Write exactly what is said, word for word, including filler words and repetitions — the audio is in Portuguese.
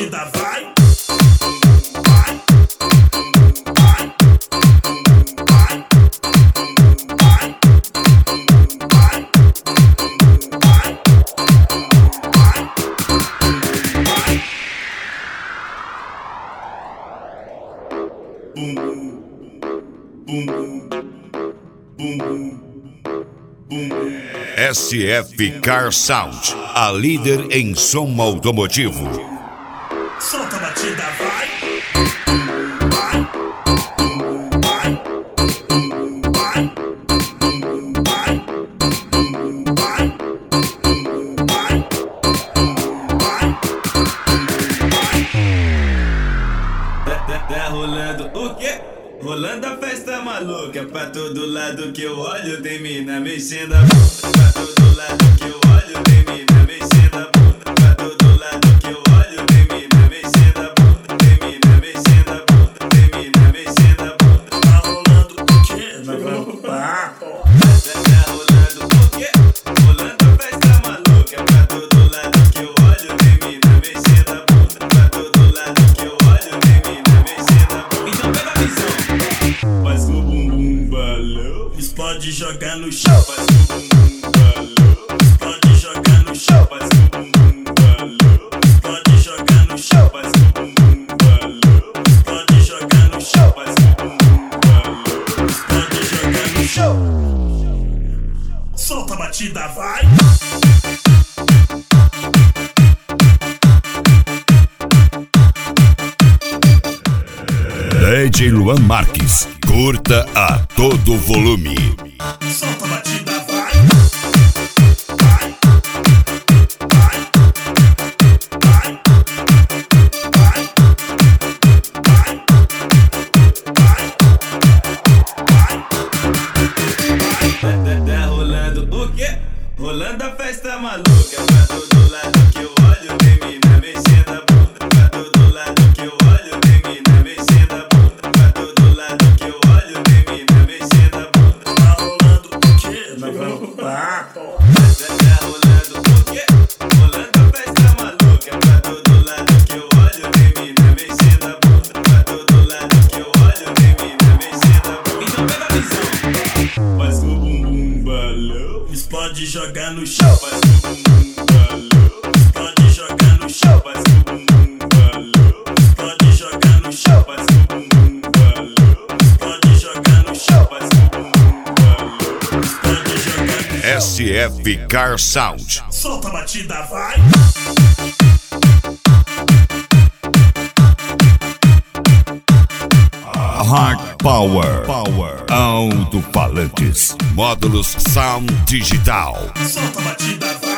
batida, vai. S F Car Sound, a líder em som automotivo. Solta a batida, vai. Tá rolando o quê? Rolando a festa maluca. Pra todo lado que eu olho tem mina mexendo a bunda. Pra todo lado que eu olho tem mina mexendo a bunda. Pra todo lado que eu olho tem mina mexendo a bunda. Tem mina mexendo a bunda. Tem mina mexendo a bunda. Tá rolando o quê? Nós vamos pá. Tá rolando o quê? Rolando a festa maluca. Pra todo lado que eu olho tem mina mexendo a bunda. Pra todo lado que eu olho tem mina mexendo a bunda. Então pega a visão. Faz o bumbum balão. Explode, joga no chão. Faz o bumbum balão. Explode, joga no chão. Faz o bumbum balão. Explode, joga no chão. Faz o bumbum balão. Explode, joga no chão. Faz o bumbum balão. Explode, joga no chão. Solta a batida, vai. D J Luan Marques, curta a todo volume. Solta a batida, vai. Tá rolando o quê? Rolando a festa maluca. Pra todo lado que eu olho tem mina mexendo a bunda. Pra todo lado que eu olho tem mina mexendo a bunda. Pra todo lado que eu olho tem mina mexendo a bunda. Tá rolando o quê? Nós vamos pá. Tá rolando o quê? Rolando a festa maluca. Pra todo lado que eu olho tem mina mexendo a bunda. Pra todo lado que eu olho tem mina mexendo a bunda. Então pega a visão. Faz o bumbum balão. Explode, joga no chão. Faz o bumbum balão. Explode, joga no chão. Faz o bumbum balão. Explode, joga no chão. Faz o bumbum balão. Explode, joga no chão. Faz o bumbum balão. Explode, joga no chão. S F Car Sound. Solta a batida, vai. Hard Power, Power, alto-falantes, módulos Sound Digital. Solta a batida, vai.